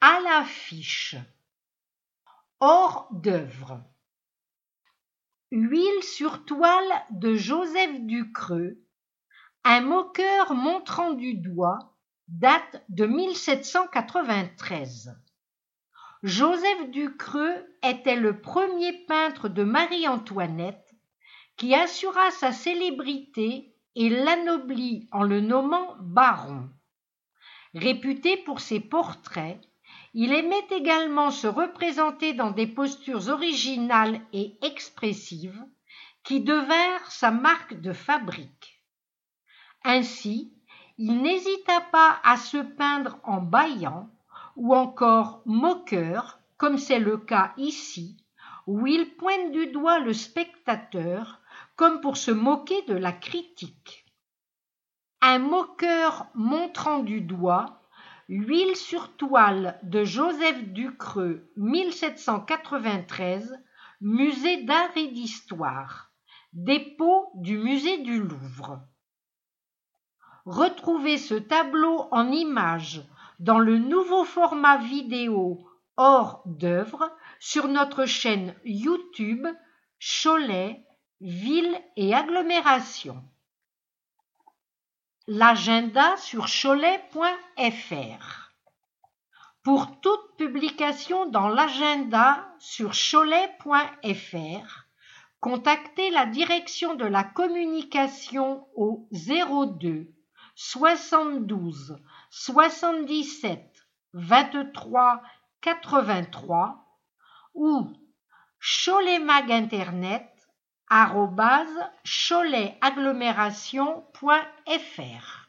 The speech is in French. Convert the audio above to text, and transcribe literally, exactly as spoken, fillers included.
À l'affiche. Hors d'œuvre. Huile sur toile de Joseph Ducreux. Un moqueur montrant du doigt, date de mille sept cent quatre-vingt-treize. Joseph Ducreux était le premier peintre de Marie-Antoinette qui assura sa célébrité et l'anoblit en le nommant baron. Réputé pour ses portraits, il aimait également se représenter dans des postures originales et expressives qui devinrent sa marque de fabrique. Ainsi, il n'hésita pas à se peindre en bâillant ou encore moqueur, comme c'est le cas ici, où il pointe du doigt le spectateur comme pour se moquer de la critique. Un moqueur montrant du doigt, l'huile sur toile de Joseph Ducreux, mille sept cent quatre-vingt-treize, Musée d'art et d'histoire, dépôt du musée du Louvre. Retrouvez ce tableau en images dans le nouveau format vidéo hors d'œuvre sur notre chaîne YouTube Cholet, ville et agglomération. L'agenda sur cholet point f r. Pour toute publication dans l'agenda sur cholet point f r, contactez la direction de la communication au zéro deux soixante-douze soixante-dix-sept vingt-trois quatre-vingt-trois ou choletmag internet arobase cholet agglomération point f r.